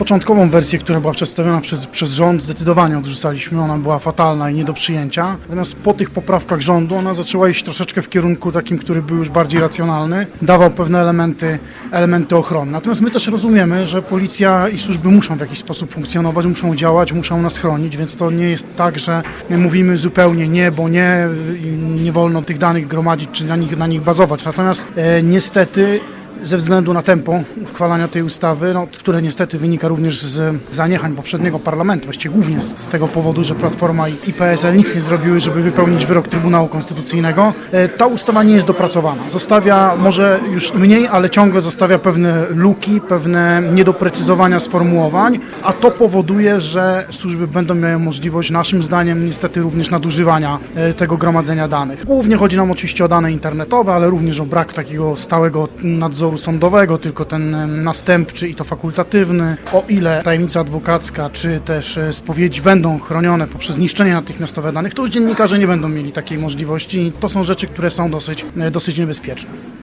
początkową wersję, która była przedstawiona przez rząd, zdecydowanie odrzucaliśmy. Ona była fatalna i nie do przyjęcia. Natomiast po tych poprawkach rządu ona zaczęła iść troszeczkę w kierunku takim, który był już bardziej racjonalny, dawał pewne elementy ochrony. Natomiast my też rozumiemy, że policja i służby muszą w jakiś sposób funkcjonować, muszą działać, muszą nas chronić, więc to nie jest tak, że my mówimy zupełnie nie, bo nie wolno tych danych gromadzić czy na nich bazować. Natomiast niestety ze względu na tempo uchwalania tej ustawy, które niestety wynika również z zaniechań poprzedniego parlamentu, właściwie głównie z tego powodu, że Platforma i PSL nic nie zrobiły, żeby wypełnić wyrok Trybunału Konstytucyjnego, ta ustawa nie jest dopracowana. Zostawia może już mniej, ale ciągle zostawia pewne luki, pewne niedoprecyzowania sformułowań, a to powoduje, że służby będą miały możliwość, naszym zdaniem, niestety również nadużywania tego gromadzenia danych. Głównie chodzi nam oczywiście o dane internetowe, ale również o brak takiego stałego nadzoru sądowego, tylko ten następczy i to fakultatywny. O ile tajemnica adwokacka czy też spowiedzi będą chronione poprzez niszczenie natychmiastowe danych, to już dziennikarze nie będą mieli takiej możliwości i to są rzeczy, które są dosyć niebezpieczne.